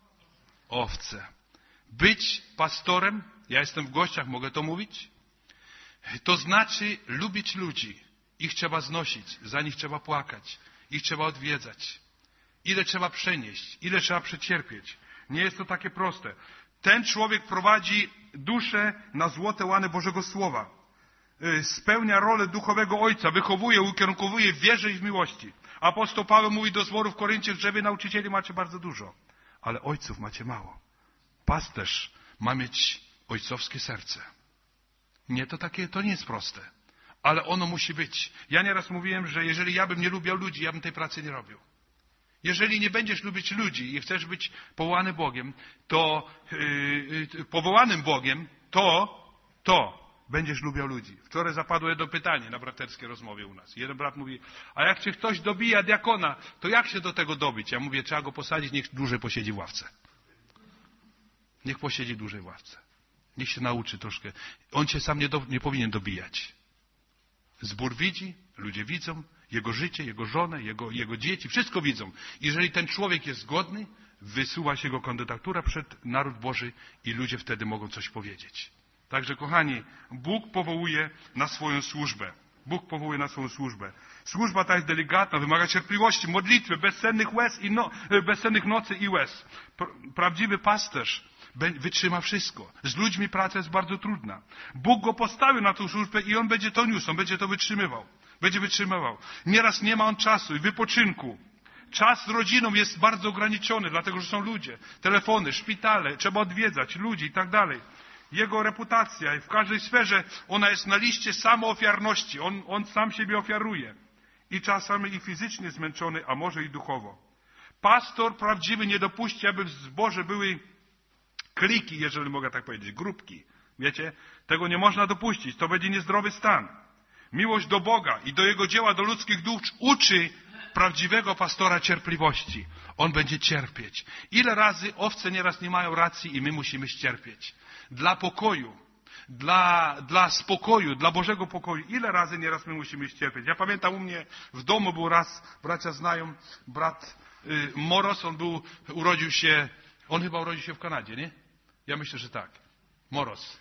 A: owce. Być pastorem, ja jestem w gościach, mogę to mówić, to znaczy lubić ludzi. Ich trzeba znosić, za nich trzeba płakać, ich trzeba odwiedzać. Ile trzeba przenieść, ile trzeba przecierpieć. Nie jest to takie proste. Ten człowiek prowadzi duszę na złote łany Bożego Słowa. Spełnia rolę duchowego ojca, wychowuje, ukierunkowuje w wierze i w miłości. Apostoł Paweł mówi do zboru w Koryncie, że wy nauczycieli macie bardzo dużo, ale ojców macie mało. Pasterz ma mieć ojcowskie serce. Nie, to nie jest proste, ale ono musi być. Ja nieraz mówiłem, że jeżeli ja bym nie lubił ludzi, ja bym tej pracy nie robił. Jeżeli nie będziesz lubić ludzi i chcesz być powołany Bogiem, powołanym Bogiem, to będziesz lubił ludzi. Wczoraj zapadło jedno pytanie na braterskiej rozmowie u nas. Jeden brat mówi, a jak cię ktoś dobija diakona, to jak się do tego dobić? Ja mówię, trzeba go posadzić, niech dłużej posiedzi w ławce. Niech posiedzi dłużej w ławce. Niech się nauczy troszkę. On cię sam nie powinien dobijać. Zbór widzi, ludzie widzą, jego życie, jego żonę, jego dzieci, wszystko widzą. Jeżeli ten człowiek jest godny, wysuwa się jego kandydatura przed naród Boży i ludzie wtedy mogą coś powiedzieć. Także, kochani, Bóg powołuje na swoją służbę. Bóg powołuje na swoją służbę. Służba ta jest delikatna, wymaga cierpliwości, modlitwy, bezsennych nocy i łez. Prawdziwy pasterz wytrzyma wszystko. Z ludźmi praca jest bardzo trudna. Bóg go postawił na tą służbę i on będzie to niósł, on będzie to wytrzymywał. Będzie wytrzymywał. Nieraz nie ma on czasu i wypoczynku. Czas z rodziną jest bardzo ograniczony, dlatego że są ludzie, telefony, szpitale, trzeba odwiedzać ludzi i tak dalej. Jego reputacja w każdej sferze, ona jest na liście samoofiarności. On sam siebie ofiaruje. I czasami i fizycznie zmęczony, a może i duchowo. Pastor prawdziwy nie dopuści, aby w zborze były kliki, jeżeli mogę tak powiedzieć, grupki. Wiecie? Tego nie można dopuścić. To będzie niezdrowy stan. Miłość do Boga i do Jego dzieła, do ludzkich dusz uczy prawdziwego pastora cierpliwości. On będzie cierpieć. Ile razy owce nieraz nie mają racji i my musimy ścierpieć. Dla pokoju, dla spokoju, dla Bożego pokoju. Ile razy nieraz my musimy ścierpieć. Ja pamiętam, u mnie w domu był raz, bracia znają, brat Moros, on chyba urodził się w Kanadzie, nie? Ja myślę, że tak. Moros.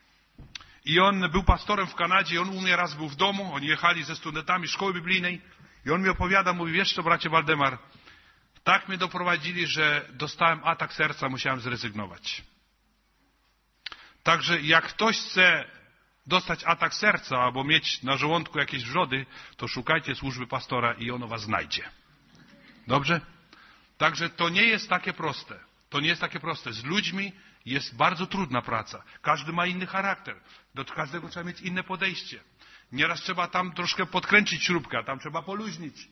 A: I on był pastorem w Kanadzie i on u mnie raz był w domu, oni jechali ze studentami szkoły biblijnej i on mi opowiada, mówi, wiesz co, bracie Waldemar, tak mnie doprowadzili, że dostałem atak serca, musiałem zrezygnować. Także jak ktoś chce dostać atak serca albo mieć na żołądku jakieś wrzody, to szukajcie służby pastora i ono was znajdzie. Dobrze? Także to nie jest takie proste. To nie jest takie proste. Z ludźmi jest bardzo trudna praca. Każdy ma inny charakter. Do każdego trzeba mieć inne podejście. Nieraz trzeba tam troszkę podkręcić śrubkę, tam trzeba poluźnić.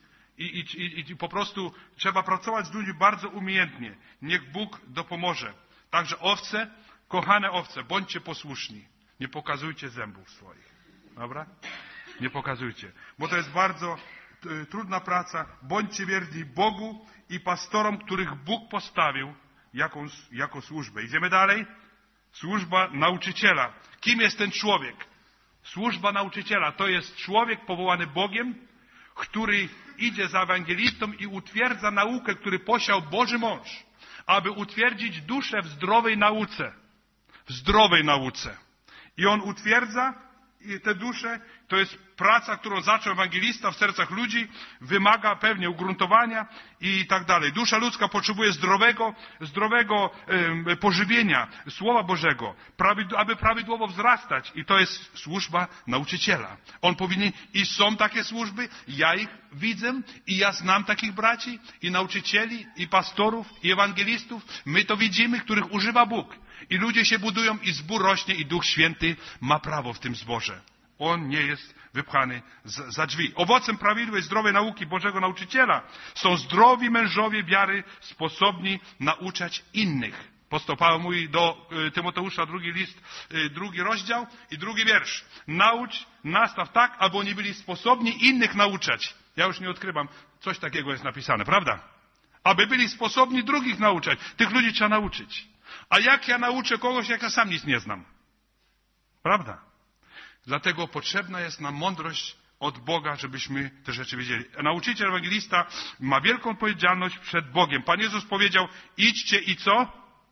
A: I po prostu trzeba pracować z ludźmi bardzo umiejętnie. Niech Bóg dopomoże. Także owce, kochane owce, bądźcie posłuszni. Nie pokazujcie zębów swoich. Dobra? Nie pokazujcie. Bo to jest bardzo trudna praca. Bądźcie wierni Bogu i pastorom, których Bóg postawił jako służbę. Idziemy dalej. Służba nauczyciela. Kim jest ten człowiek? Służba nauczyciela to jest człowiek powołany Bogiem, który idzie za ewangelistą i utwierdza naukę, który posiał Boży mąż, aby utwierdzić duszę w zdrowej nauce. W zdrowej nauce. I on utwierdza te dusze. To jest praca, którą zaczął ewangelista w sercach ludzi. Wymaga pewnie ugruntowania i tak dalej. Dusza ludzka potrzebuje zdrowego pożywienia Słowa Bożego, aby prawidłowo wzrastać. I to jest służba nauczyciela. On powinien, i są takie służby, ja ich widzę i ja znam takich braci i nauczycieli, i pastorów, i ewangelistów. My to widzimy, których używa Bóg. I ludzie się budują i zbór rośnie i Duch Święty ma prawo w tym zborze. On nie jest wypchany za drzwi. Owocem prawidłowej, zdrowej nauki Bożego nauczyciela są zdrowi mężowie wiary, sposobni nauczać innych. Apostoł Paweł mówi do Tymoteusza, 2 list, 2 rozdział i 2 wiersz. Naucz, nastaw tak, aby oni byli sposobni innych nauczać. Ja już nie odkrywam, coś takiego jest napisane, prawda? Aby byli sposobni drugich nauczać. Tych ludzi trzeba nauczyć. A jak ja nauczę kogoś, jak ja sam nic nie znam? Prawda? Dlatego potrzebna jest nam mądrość od Boga, żebyśmy te rzeczy wiedzieli. Nauczyciel, ewangelista ma wielką odpowiedzialność przed Bogiem. Pan Jezus powiedział, idźcie i co?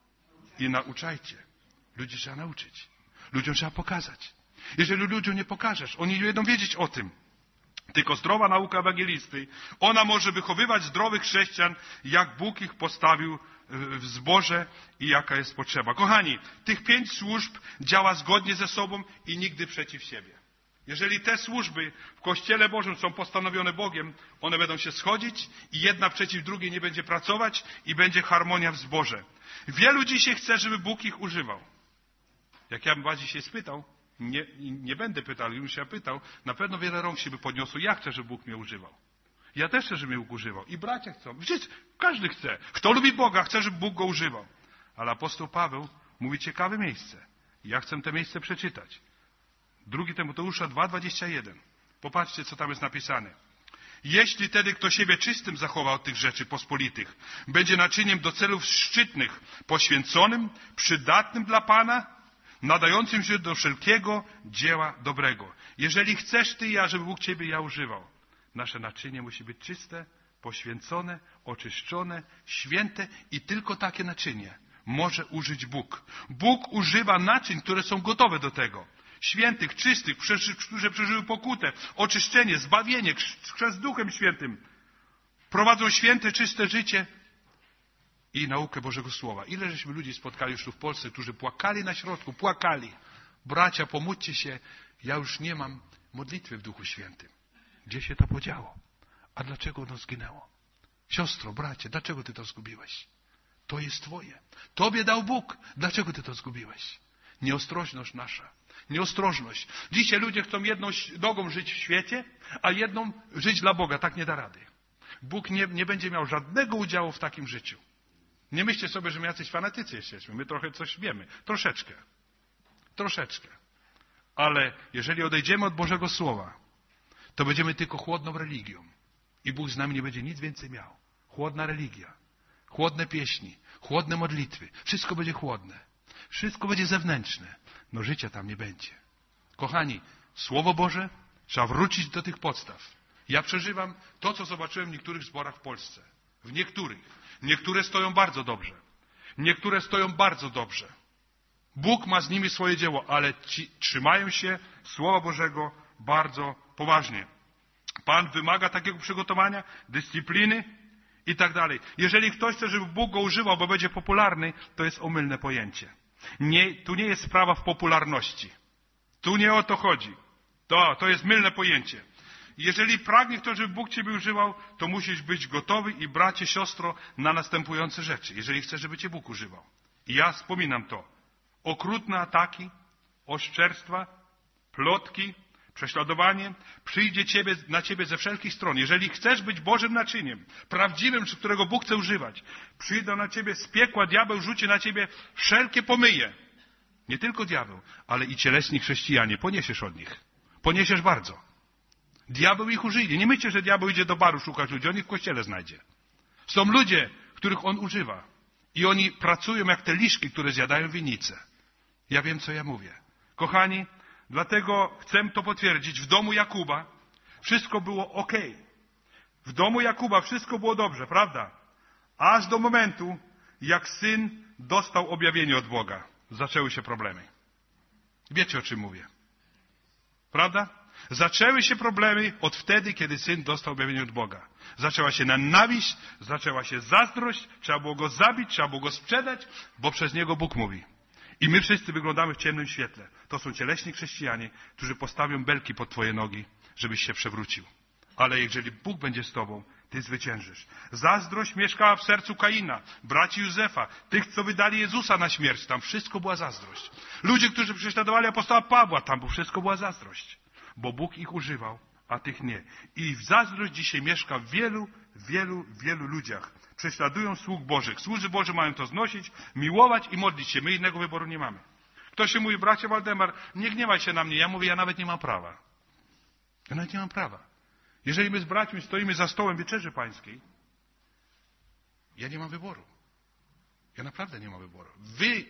A: I nauczajcie. Ludzi trzeba nauczyć. Ludziom trzeba pokazać. Jeżeli ludziom nie pokażesz, oni nie będą wiedzieć o tym. Tylko zdrowa nauka ewangelisty, ona może wychowywać zdrowych chrześcijan, jak Bóg ich postawił w zborze i jaka jest potrzeba. Kochani, tych 5 służb działa zgodnie ze sobą i nigdy przeciw siebie. Jeżeli te służby w Kościele Bożym są postanowione Bogiem, one będą się schodzić i jedna przeciw drugiej nie będzie pracować i będzie harmonia w zborze. Wielu dzisiaj chce, żeby Bóg ich używał. Jak ja bym was dzisiaj spytał, nie będę pytał, ale już się pytał, na pewno wiele rąk się by podniosło. Ja chcę, żeby Bóg mnie używał. Ja też chcę, żeby mnie Bóg używał. I bracia chcą. Wiecie, każdy chce. Kto lubi Boga, chce, żeby Bóg go używał. Ale apostoł Paweł mówi ciekawe miejsce. Ja chcę te miejsce przeczytać. 2 Tymoteusza 2,21. Popatrzcie, co tam jest napisane. Jeśli tedy kto siebie czystym zachowa od tych rzeczy pospolitych, będzie naczyniem do celów szczytnych, poświęconym, przydatnym dla Pana, nadającym się do wszelkiego dzieła dobrego. Jeżeli chcesz ty i ja, żeby Bóg ciebie i ja używał, nasze naczynie musi być czyste, poświęcone, oczyszczone, święte i tylko takie naczynie może użyć Bóg. Bóg używa naczyń, które są gotowe do tego. Świętych, czystych, którzy przeżyły pokutę, oczyszczenie, zbawienie, chrzest Duchem Świętym. Prowadzą święte, czyste życie i naukę Bożego Słowa. Ile żeśmy ludzi spotkali już tu w Polsce, którzy płakali na środku, płakali. Bracia, pomódźcie się, ja już nie mam modlitwy w Duchu Świętym. Gdzie się to podziało? A dlaczego ono zginęło? Siostro, bracie, dlaczego ty to zgubiłeś? To jest twoje. Tobie dał Bóg. Dlaczego ty to zgubiłeś? Nieostrożność nasza. Nieostrożność. Dzisiaj ludzie chcą jedną nogą żyć w świecie, a jedną żyć dla Boga. Tak nie da rady. Bóg nie będzie miał żadnego udziału w takim życiu. Nie myślcie sobie, że my jacyś fanatycy jesteśmy. My trochę coś wiemy. Troszeczkę. Troszeczkę. Ale jeżeli odejdziemy od Bożego Słowa, to będziemy tylko chłodną religią. I Bóg z nami nie będzie nic więcej miał. Chłodna religia. Chłodne pieśni. Chłodne modlitwy. Wszystko będzie chłodne. Wszystko będzie zewnętrzne. No życia tam nie będzie. Kochani, Słowo Boże, trzeba wrócić do tych podstaw. Ja przeżywam to, co zobaczyłem w niektórych zborach w Polsce. W niektórych. Niektóre stoją bardzo dobrze. Niektóre stoją bardzo dobrze. Bóg ma z nimi swoje dzieło, ale ci trzymają się Słowa Bożego bardzo poważnie. Pan wymaga takiego przygotowania, dyscypliny i tak dalej. Jeżeli ktoś chce, żeby Bóg go używał, bo będzie popularny, to jest omylne pojęcie. Tu nie jest sprawa w popularności. Tu nie o to chodzi. To jest mylne pojęcie. Jeżeli pragniesz to, żeby Bóg ciebie używał, to musisz być gotowy i bracie, siostro, na następujące rzeczy. Jeżeli chcesz, żeby cię Bóg używał. I ja wspominam to. Okrutne ataki, oszczerstwa, plotki, prześladowanie przyjdzie na ciebie ze wszelkich stron. Jeżeli chcesz być Bożym naczyniem, prawdziwym, którego Bóg chce używać, przyjdą na ciebie z piekła, diabeł rzuci na ciebie wszelkie pomyje. Nie tylko diabeł, ale i cieleśni chrześcijanie. Poniesiesz od nich. Poniesiesz bardzo. Diabeł ich użyje. Nie myślcie, że diabeł idzie do baru szukać ludzi. On ich w kościele znajdzie. Są ludzie, których on używa. I oni pracują jak te liszki, które zjadają winnice. Ja wiem, co ja mówię. Kochani, dlatego chcę to potwierdzić. W domu Jakuba wszystko było ok. W domu Jakuba wszystko było dobrze, prawda? Aż do momentu, jak syn dostał objawienie od Boga. Zaczęły się problemy. Wiecie, o czym mówię. Prawda? Zaczęły się problemy od wtedy, kiedy syn dostał objawienie od Boga. Zaczęła się nienawiść, zaczęła się zazdrość, trzeba było go zabić, trzeba było go sprzedać, bo przez niego Bóg mówi. I my wszyscy wyglądamy w ciemnym świetle. To są cieleśni chrześcijanie, którzy postawią belki pod twoje nogi, żebyś się przewrócił. Ale jeżeli Bóg będzie z tobą, ty zwyciężysz. Zazdrość mieszkała w sercu Kaina, braci Józefa, tych, co wydali Jezusa na śmierć. Tam wszystko była zazdrość. Ludzie, którzy prześladowali apostoła Pawła, tam wszystko była zazdrość. Bo Bóg ich używał, a tych nie. I zazdrość dzisiaj mieszka w wielu ludziach. Prześladują sług Bożych. Słudzy Boży mają to znosić, miłować i modlić się. My innego wyboru nie mamy. Ktoś się mówi, bracie Waldemar, nie gniewaj się na mnie. Ja mówię, ja nawet nie mam prawa. Ja nawet nie mam prawa. Jeżeli my z braćmi stoimy za stołem wieczerzy pańskiej, ja nie mam wyboru. Ja naprawdę nie mam wyboru. Wy,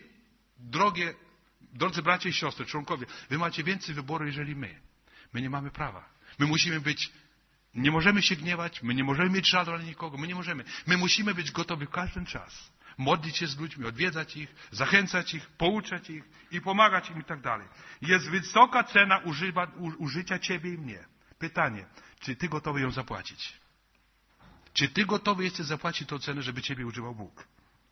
A: drodzy bracia i siostry, członkowie, wy macie więcej wyboru, jeżeli my. My nie mamy prawa. My musimy być, nie możemy się gniewać, my nie możemy mieć żalu na nikogo, my nie możemy. My musimy być gotowi w każdy czas. Modlić się z ludźmi, odwiedzać ich, zachęcać ich, pouczać ich i pomagać im i tak dalej. Jest wysoka cena użycia ciebie i mnie. Pytanie, czy ty gotowy ją zapłacić? Czy ty gotowy jesteś zapłacić tę cenę, żeby ciebie używał Bóg?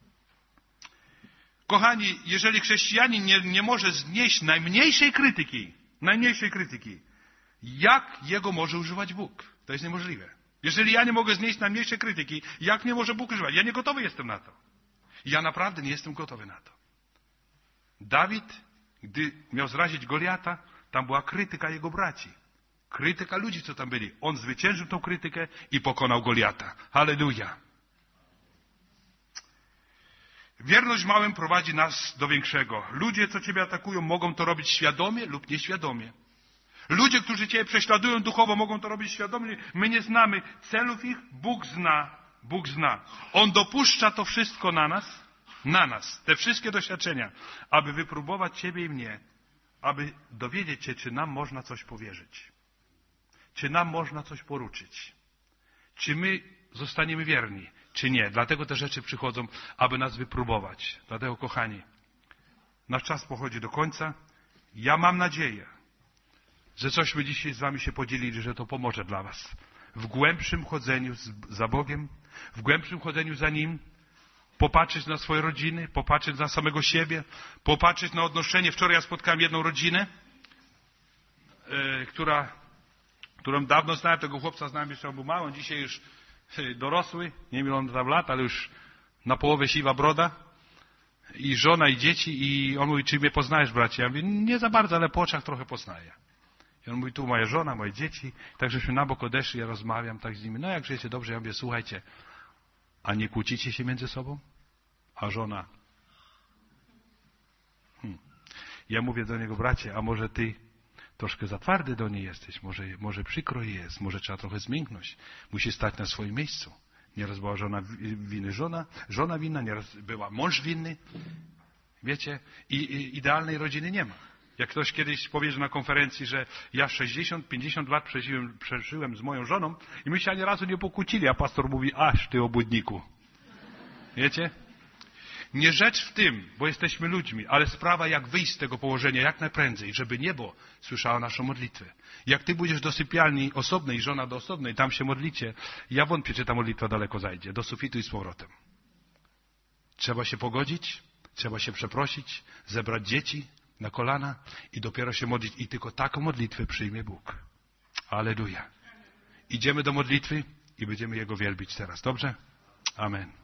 A: Kochani, jeżeli chrześcijanin nie może znieść najmniejszej krytyki, jak jego może używać Bóg? To jest niemożliwe. Jeżeli ja nie mogę znieść najmniejszej krytyki, jak mnie może Bóg używać? Ja nie gotowy jestem na to. Ja naprawdę nie jestem gotowy na to. Dawid, gdy miał zrazić Goliata, tam była krytyka jego braci. Krytyka ludzi, co tam byli. On zwyciężył tą krytykę i pokonał Goliata. Halleluja. Wierność małym prowadzi nas do większego. Ludzie, co ciebie atakują, mogą to robić świadomie lub nieświadomie. Ludzie, którzy ciebie prześladują duchowo, mogą to robić świadomie. My nie znamy celów ich. Bóg zna. Bóg zna. On dopuszcza to wszystko na nas, te wszystkie doświadczenia, aby wypróbować ciebie i mnie, aby dowiedzieć się, czy nam można coś powierzyć. Czy nam można coś poruczyć. Czy my zostaniemy wierni, czy nie. Dlatego te rzeczy przychodzą, aby nas wypróbować. Dlatego, kochani, nasz czas pochodzi do końca. Ja mam nadzieję, że cośmy dzisiaj z wami się podzielili, że to pomoże dla was. W głębszym chodzeniu za Bogiem, w głębszym chodzeniu za Nim, popatrzeć na swoje rodziny, popatrzeć na samego siebie, popatrzeć na odnoszenie. Wczoraj ja spotkałem jedną rodzinę, którą dawno znałem, tego chłopca znałem jeszcze, on był mały, on dzisiaj już dorosły, nie wiem ile on tam lat, ale już na połowę siwa broda. I żona, i dzieci, i on mówi, czy mnie poznajesz, bracie? Ja mówię, nie za bardzo, ale po oczach trochę poznaję. I on mówi, tu moja żona, moje dzieci. Tak żeśmy na bok odeszli, ja rozmawiam tak z nimi. No jak żyjecie dobrze? Ja mówię, słuchajcie, a nie kłócicie się między sobą? A żona? Ja mówię do niego, bracie, a może ty troszkę za twardy do niej jesteś? Może przykro jest, może trzeba trochę zmięknąć. Musi stać na swoim miejscu. Nieraz była żona winy, żona winna, nieraz była mąż winny. Wiecie? I idealnej rodziny nie ma. Jak ktoś kiedyś powie na konferencji, że ja 60-50 lat przeżyłem z moją żoną i my się ani razu nie pokłócili, a pastor mówi, aż ty obłudniku. Wiecie? Nie rzecz w tym, bo jesteśmy ludźmi, ale sprawa, jak wyjść z tego położenia jak najprędzej, żeby niebo słyszało naszą modlitwę. Jak ty pójdziesz do sypialni osobnej, żona do osobnej, tam się modlicie, ja wątpię, czy ta modlitwa daleko zajdzie, do sufitu i z powrotem. Trzeba się pogodzić, Trzeba się przeprosić, zebrać dzieci na kolana i dopiero się modlić. I tylko taką modlitwę przyjmie Bóg. Alleluja. Idziemy do modlitwy i będziemy Jego wielbić teraz. Dobrze? Amen.